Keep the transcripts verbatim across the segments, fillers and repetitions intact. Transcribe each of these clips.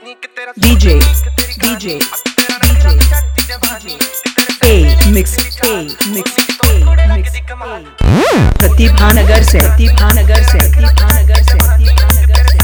DJ, DJ, DJ, A mix, A mix, A mix, A Pratibhanagar से, प्रतिभानगर से, प्रतिभानगर से, प्रतिभानगर से।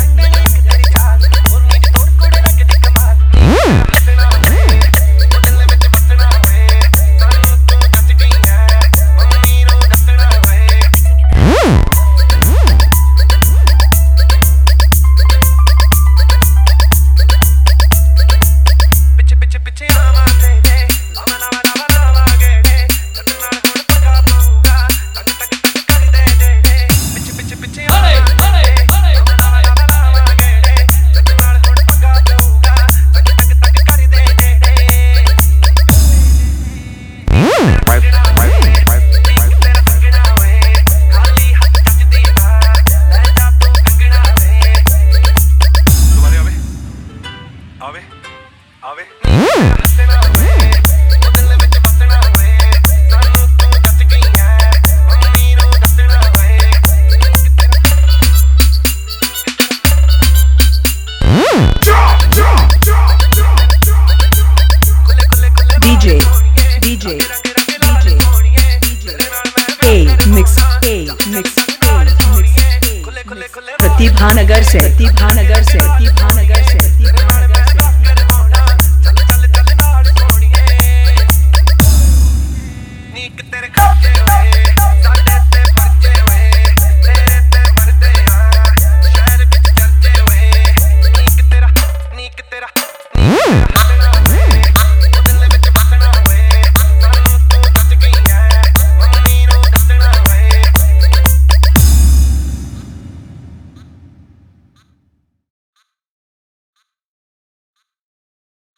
DJ, DJ, DJ, DJ, A mix, A mix, A mix, A Pratibhanagar से, प्रतिभानगर से, प्रतिभानगर